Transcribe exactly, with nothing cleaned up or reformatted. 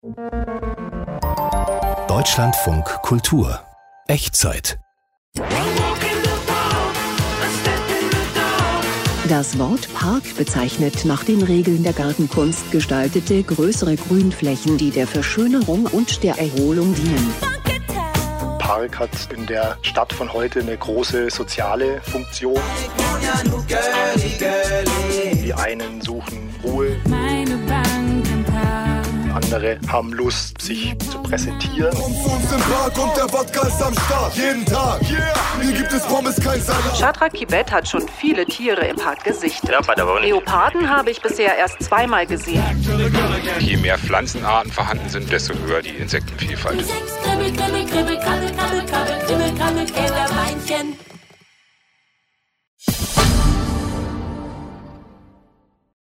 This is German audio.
Deutschlandfunk Kultur. Echtzeit. Das Wort Park bezeichnet nach den Regeln der Gartenkunst gestaltete größere Grünflächen, die der Verschönerung und der Erholung dienen. Park hat in der Stadt von heute eine große soziale Funktion. Die einen suchen Ruhe, andere haben Lust, sich zu präsentieren. Shadrak Kibet hat schon viele Tiere im Park gesichtet. Leoparden habe ich bisher erst zweimal gesehen. Je mehr Pflanzenarten vorhanden sind, desto höher die Insektenvielfalt. Kribbel, kribbel, kribbel, krabbel, krabbel, krabbel, kribbel, krabbel, Käferbeinchen.